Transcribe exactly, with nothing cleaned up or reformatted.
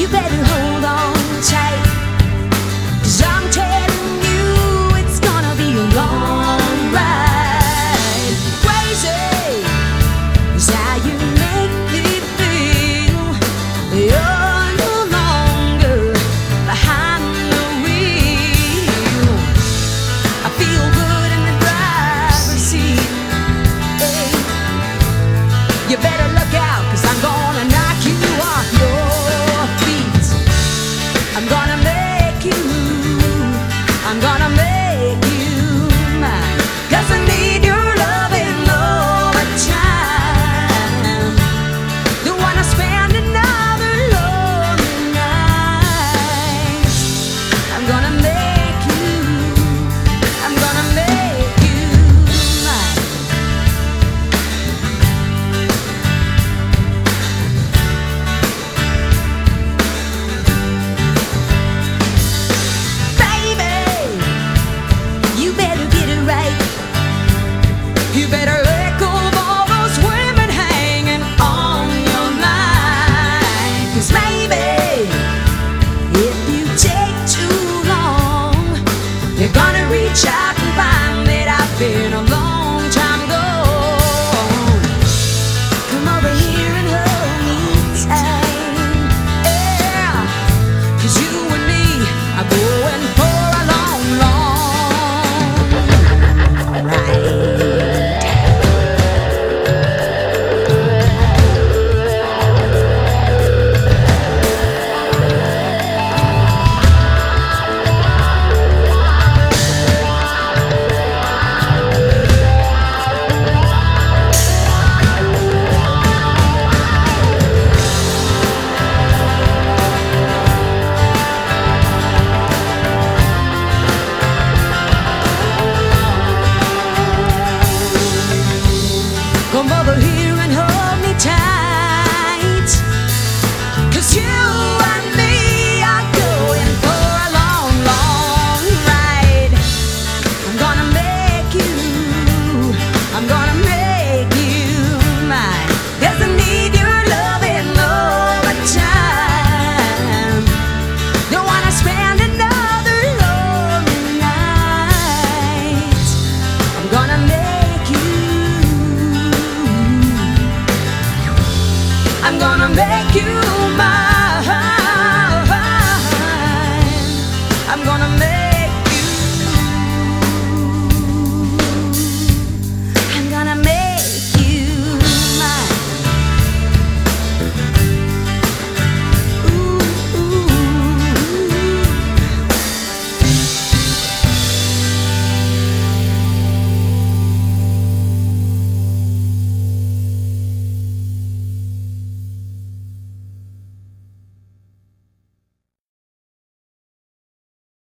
better hold on tight, 'cause I'm telling you it's gonna be a long ride. Crazy is how you make me feel. You're no longer behind the wheel. I feel good in the driver's seat. Hey, you better look out, 'cause I'm gonna knock you off your feet. I'm gonna make you, I'm gonna make you mine, 'cause I need your loving all the time. Don't wanna spend another lonely night. I'm gonna make you, I'm gonna make you mine. You better get it right. You better let go of all those women hanging on your mind. 'Cause maybe if you take too long, you're gonna reach out and find that I've been alone.